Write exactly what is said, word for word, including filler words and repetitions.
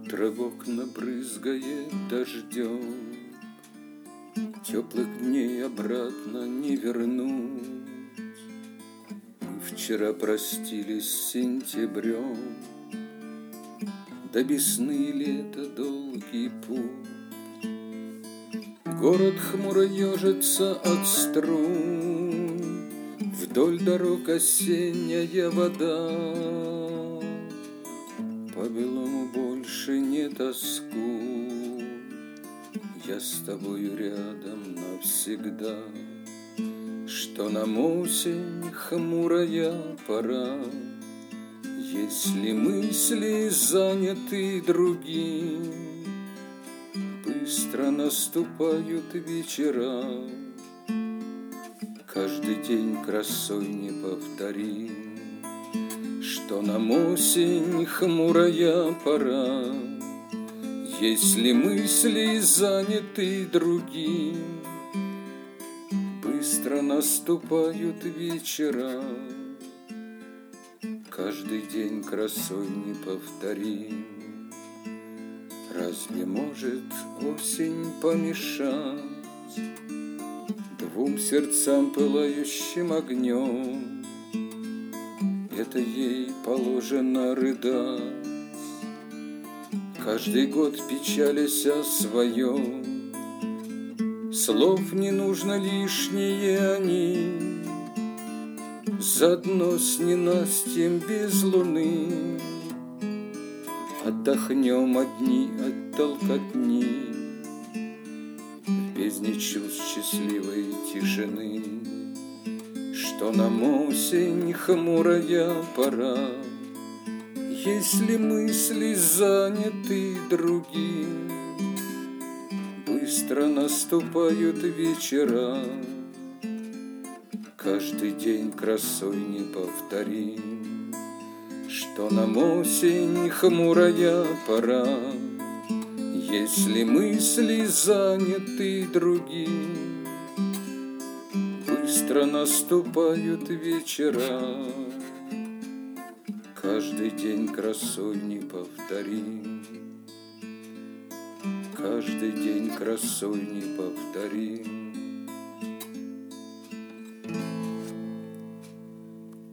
Утро в окна брызгает дождем, теплых дней обратно не вернуть. Мы вчера простились с сентябрем, до весны лета долгий путь. Город хмуро ежится от струн, вдоль дорог осенняя вода. По белому больше не тоскуй, я с тобою рядом навсегда. Что нам осень хмурая пора, если мысли заняты другим. Быстро наступают вечера, каждый день красой неповторим. Что нам осень хмурая пора, если мысли заняты другим. Быстро наступают вечера, каждый день красой неповторим. Разве может осень помешать двум сердцам, пылающим огнем? Это ей положено рыдать, каждый год печалясь о своем. Слов не нужно лишние они, заодно с ненастьем без луны. Отдохнем одни от толкотни, в бездне чувств счастливой тишины. Что нам осень хмурая пора, если мысли заняты другим. Быстро наступают вечера, каждый день красой неповторим. Что нам осень хмурая пора, если мысли заняты другим. Быстро наступают вечера, каждый день красой неповторим. Каждый день красой неповторим.